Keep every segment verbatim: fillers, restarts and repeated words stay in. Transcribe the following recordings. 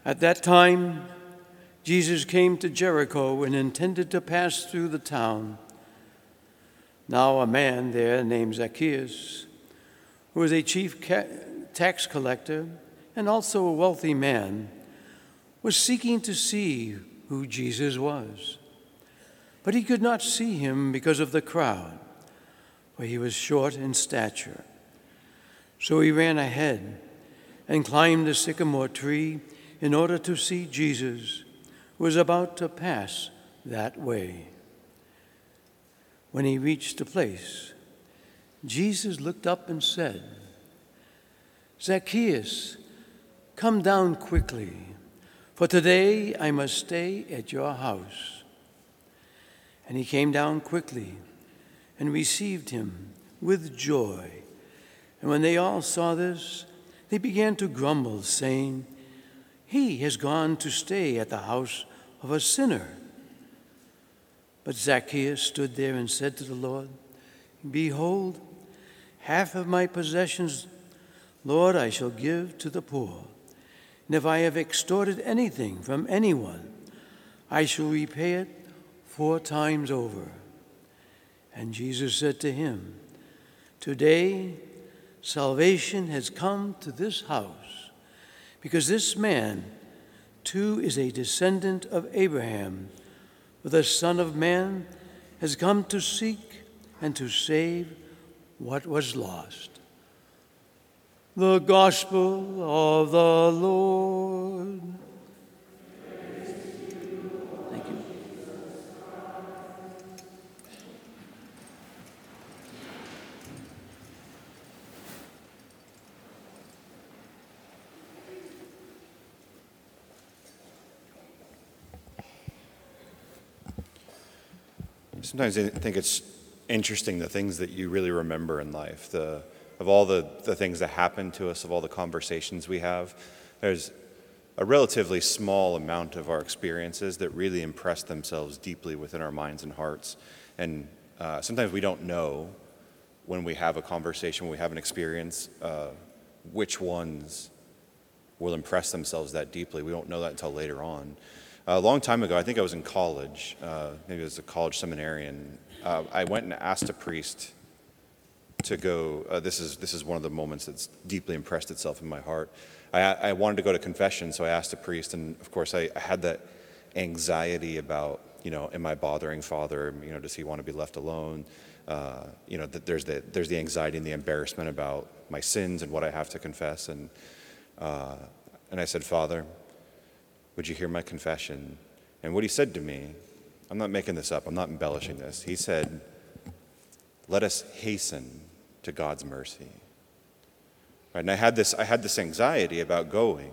At that time, Jesus came to Jericho and intended to pass through the town. Now a man there named Zacchaeus, who was a chief tax collector and also a wealthy man, was seeking to see who Jesus was. But he could not see him because of the crowd, for he was short in stature. So he ran ahead and climbed a sycamore tree in order to see Jesus, who was about to pass that way. When he reached the place, Jesus looked up and said, "Zacchaeus, come down quickly, for today I must stay at your house." And he came down quickly and received him with joy. And when they all saw this, they began to grumble, saying, "He has gone to stay at the house of a sinner." But Zacchaeus stood there and said to the Lord, "Behold, half of my possessions, Lord, I shall give to the poor. And if I have extorted anything from anyone, I shall repay it four times over." And Jesus said to him, "Today salvation has come to this house, because this man too is a descendant of Abraham, for the Son of Man has come to seek and to save what was lost." The Gospel of the Lord. Thank you. Sometimes I think it's interesting the things that you really remember in life, the of all the, the things that happen to us, of all the conversations we have. There's a relatively small amount of our experiences that really impress themselves deeply within our minds and hearts. And uh, sometimes we don't know when we have a conversation, when we have an experience, uh, which ones will impress themselves that deeply. We don't know that until later on. A long time ago, I think I was in college, uh, maybe it was a college seminarian, uh, I went and asked a priest to go, uh, this is this is one of the moments that's deeply impressed itself in my heart. I, I wanted to go to confession, so I asked a priest, and of course I, I had that anxiety about, you know, am I bothering Father? You know, does he want to be left alone? Uh, you know, that there's the there's the anxiety and the embarrassment about my sins and what I have to confess. And uh, and I said, "Father, would you hear my confession?" And what he said to me, I'm not making this up, I'm not embellishing this. He said, "Let us hasten to God's mercy." Right, and I had this I had this anxiety about going,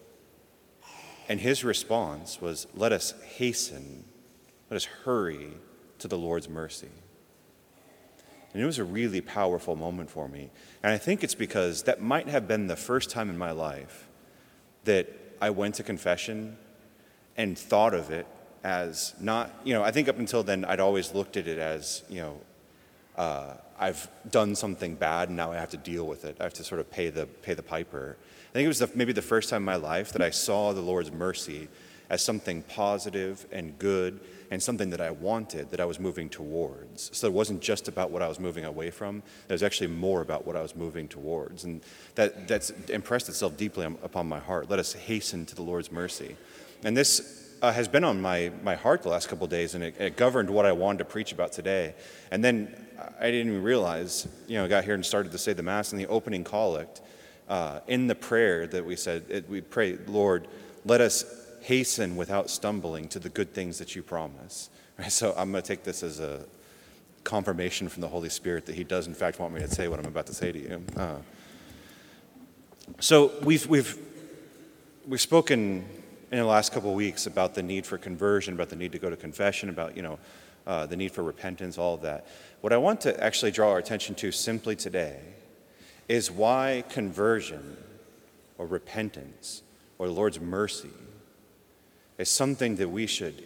and his response was, "Let us hasten, let us hurry to the Lord's mercy." And it was a really powerful moment for me. And I think it's because that might have been the first time in my life that I went to confession and thought of it as not, you know, I think up until then I'd always looked at it as, you know, uh, I've done something bad and now I have to deal with it. I have to sort of pay the pay the piper. I think it was the, maybe the first time in my life that I saw the Lord's mercy as something positive and good and something that I wanted, that I was moving towards. So it wasn't just about what I was moving away from. It was actually more about what I was moving towards. And that that's impressed itself deeply upon my heart. Let us hasten to the Lord's mercy. And this uh, has been on my, my heart the last couple of days, and it, it governed what I wanted to preach about today. And then I didn't even realize, you know, I got here and started to say the Mass, and the opening collect, uh, in the prayer that we said, it, we pray, "Lord, let us hasten without stumbling to the good things that you promise." Right? So I'm going to take this as a confirmation from the Holy Spirit that he does in fact want me to say what I'm about to say to you. Uh, so we've we've we've spoken in the last couple of weeks about the need for conversion, about the need to go to confession, about, you know, uh, the need for repentance, all of that. What I want to actually draw our attention to simply today is why conversion or repentance or the Lord's mercy is something that we should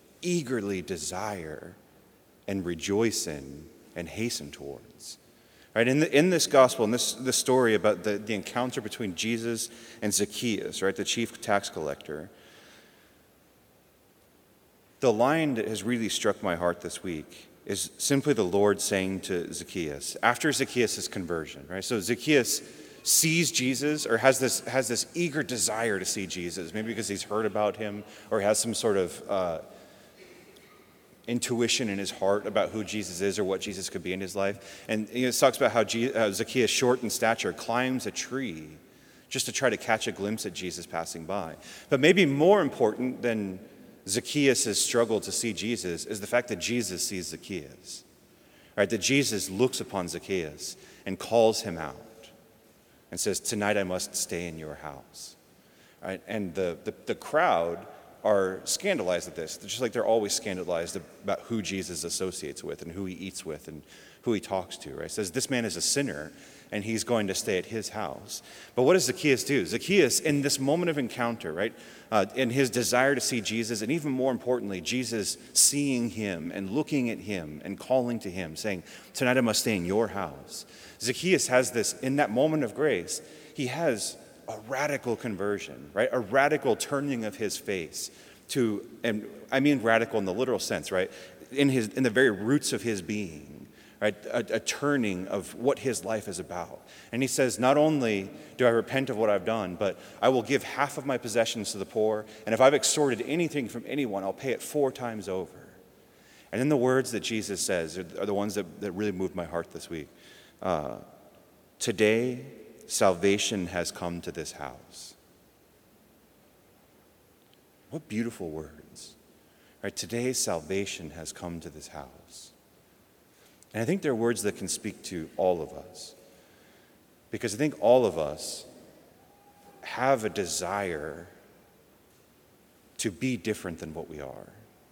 eagerly desire and rejoice in and hasten towards. Right? In, the, in this gospel, in this, this story about the, the encounter between Jesus and Zacchaeus, right, the chief tax collector, the line that has really struck my heart this week is simply the Lord saying to Zacchaeus, after Zacchaeus' conversion, right? So Zacchaeus sees Jesus, or has this has this eager desire to see Jesus, maybe because he's heard about him, or has some sort of uh, intuition in his heart about who Jesus is or what Jesus could be in his life. And you know, it talks about how Je- uh, Zacchaeus, short in stature, climbs a tree just to try to catch a glimpse at Jesus passing by. But maybe more important than Zacchaeus' struggle to see Jesus is the fact that Jesus sees Zacchaeus. Right? That Jesus looks upon Zacchaeus and calls him out and says, tonight I must stay in your house. Right? And the, the, the crowd are scandalized at this, just like they're always scandalized about who Jesus associates with and who he eats with and who he talks to. Right? It says this man is a sinner and he's going to stay at his house. But what does Zacchaeus do? Zacchaeus, in this moment of encounter, right, uh, in his desire to see Jesus, and even more importantly, Jesus seeing him and looking at him and calling to him, saying, tonight I must stay in your house. Zacchaeus has this, in that moment of grace, he has a radical conversion, right? A radical turning of his face to, and I mean radical in the literal sense, right? In his, in the very roots of his being. Right, a, a turning of what his life is about. And he says, not only do I repent of what I've done, but I will give half of my possessions to the poor, and if I've extorted anything from anyone, I'll pay it four times over. And then the words that Jesus says are, are the ones that, that really moved my heart this week. Uh, Today, salvation has come to this house. What beautiful words. Right, today, salvation has come to this house. And I think they're words that can speak to all of us. Because I think all of us have a desire to be different than what we are.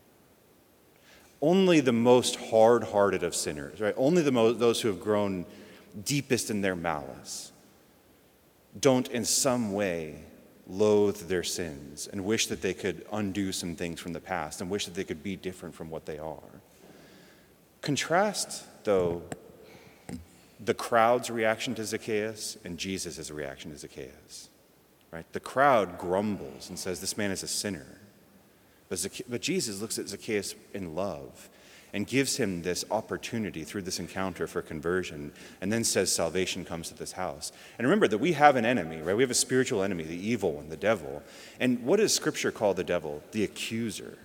Only the most hard-hearted of sinners, right? Only the mo- those who have grown deepest in their malice don't in some way loathe their sins and wish that they could undo some things from the past and wish that they could be different from what they are. Contrast, though, the crowd's reaction to Zacchaeus and Jesus' reaction to Zacchaeus. Right? The crowd grumbles and says, this man is a sinner. But, Zacche- but Jesus looks at Zacchaeus in love and gives him this opportunity through this encounter for conversion, and then says salvation comes to this house. And remember that we have an enemy, right? We have a spiritual enemy, the evil one, the devil. And what does Scripture call the devil? The accuser.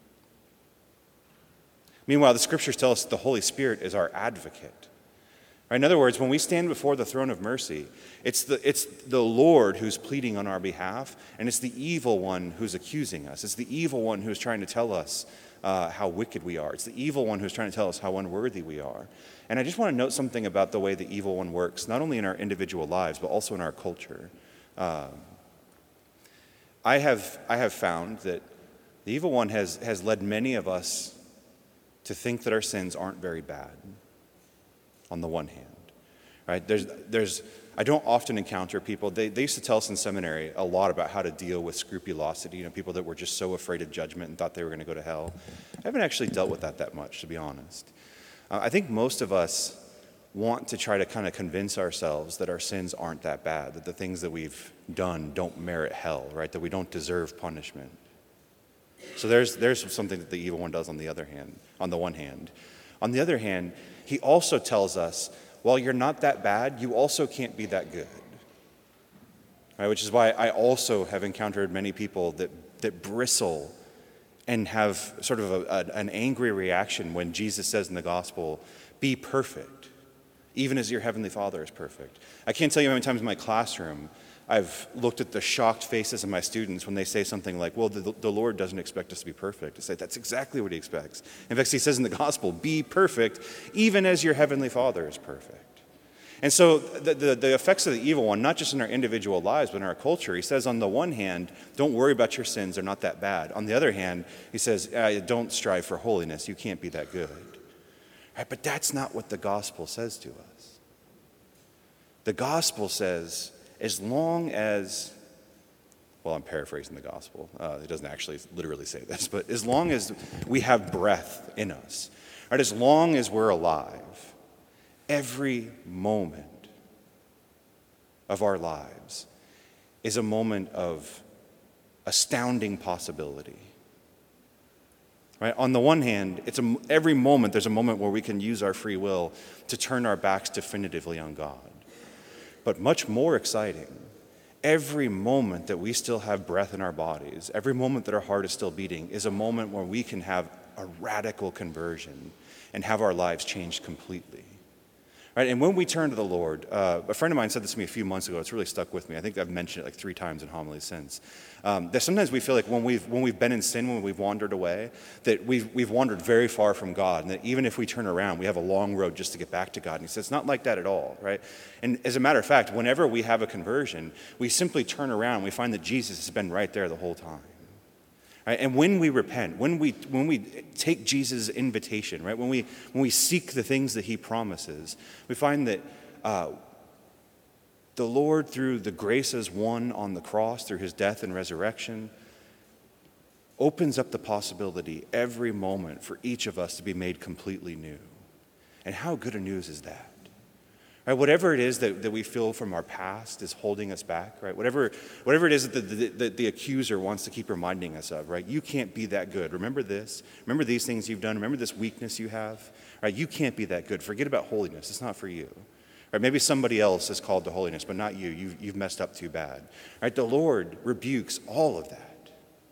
Meanwhile, the Scriptures tell us that the Holy Spirit is our advocate. Right? In other words, when we stand before the throne of mercy, it's the, it's the Lord who's pleading on our behalf, and it's the evil one who's accusing us. It's the evil one who's trying to tell us uh, how wicked we are. It's the evil one who's trying to tell us how unworthy we are. And I just want to note something about the way the evil one works, not only in our individual lives, but also in our culture. Um, I have I have found that the evil one has has led many of us to think that our sins aren't very bad, on the one hand, right? There's, there's, I don't often encounter people, they, they used to tell us in seminary a lot about how to deal with scrupulosity, you know, people that were just so afraid of judgment and thought they were going to go to hell. I haven't actually dealt with that that much, to be honest. Uh, I think most of us want to try to kind of convince ourselves that our sins aren't that bad, that the things that we've done don't merit hell, right? That we don't deserve punishment. So there's there's something that the evil one does on the other hand, on the one hand. On the other hand, he also tells us, while you're not that bad, you also can't be that good. Right? Which is why I also have encountered many people that, that bristle and have sort of a, a, an angry reaction when Jesus says in the gospel, be perfect, even as your heavenly Father is perfect. I can't tell you how many times in my classroom I've looked at the shocked faces of my students when they say something like, well, the, the Lord doesn't expect us to be perfect. I say, that's exactly what he expects. In fact, he says in the gospel, be perfect, even as your heavenly Father is perfect. And so the, the, the effects of the evil one, not just in our individual lives, but in our culture, he says on the one hand, don't worry about your sins, they're not that bad. On the other hand, he says, uh, don't strive for holiness, you can't be that good. Right? But that's not what the gospel says to us. The gospel says, as long as, well, I'm paraphrasing the gospel. Uh, it doesn't actually literally say this, but as long as we have breath in us, right, as long as we're alive, Every moment of our lives is a moment of astounding possibility. Right? On the one hand, it's a, every moment there's a moment where we can use our free will to turn our backs definitively on God. But much more exciting, every moment that we still have breath in our bodies, every moment that our heart is still beating, is a moment where we can have a radical conversion and have our lives changed completely. Right? And when we turn to the Lord, uh, a friend of mine said this to me a few months ago. It's really stuck with me. I think I've mentioned it like three times in homilies since. Um, that sometimes we feel like when we've when we've been in sin, when we've wandered away, that we've we've wandered very far from God, and that even if we turn around, we have a long road just to get back to God. And he says it's not like that at all, right? And as a matter of fact, whenever we have a conversion, we simply turn around. We find that Jesus has been right there the whole time. Right? And when we repent, when we when we take Jesus' invitation, right? When we when we seek the things that he promises, we find that uh, the Lord, through the graces won on the cross, through his death and resurrection, opens up the possibility every moment for each of us to be made completely new. And how good a news is that? Right, whatever it is that, that we feel from our past is holding us back, right? Whatever, whatever it is that the, the, the, the accuser wants to keep reminding us of, right? You can't be that good. Remember this. Remember these things you've done. Remember this weakness you have, right? You can't be that good. Forget about holiness. It's not for you. Right? Maybe somebody else is called to holiness, but not you. You've, you've messed up too bad. Right? The Lord rebukes all of that.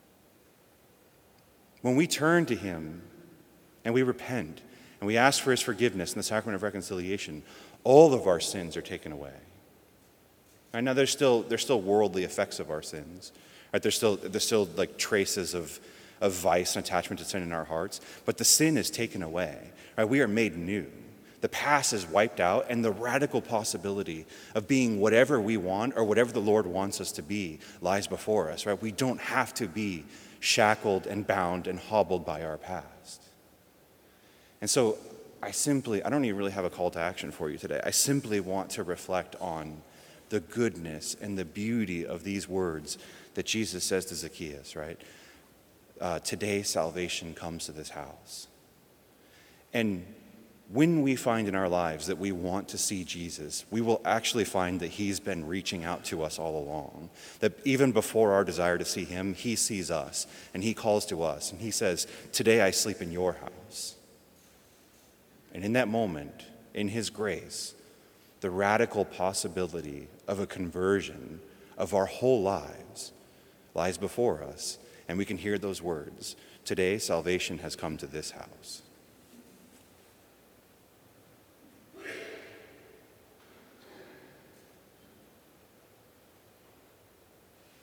When we turn to him and we repent and we ask for his forgiveness in the sacrament of reconciliation, all of our sins are taken away. Right? Now, there's still there's still worldly effects of our sins. Right? There's still there's still like traces of, of vice and attachment to sin in our hearts, but the sin is taken away. Right? We are made new. The past is wiped out, and the radical possibility of being whatever we want or whatever the Lord wants us to be lies before us. Right? We don't have to be shackled and bound and hobbled by our past. And so I simply, I don't even really have a call to action for you today. I simply want to reflect on the goodness and the beauty of these words that Jesus says to Zacchaeus, right? Uh, Today salvation comes to this house. And when we find in our lives that we want to see Jesus, we will actually find that he's been reaching out to us all along. That even before our desire to see him, he sees us and he calls to us and he says, today I sleep in your house. And in that moment, in his grace, the radical possibility of a conversion of our whole lives lies before us. And we can hear those words, today salvation has come to this house.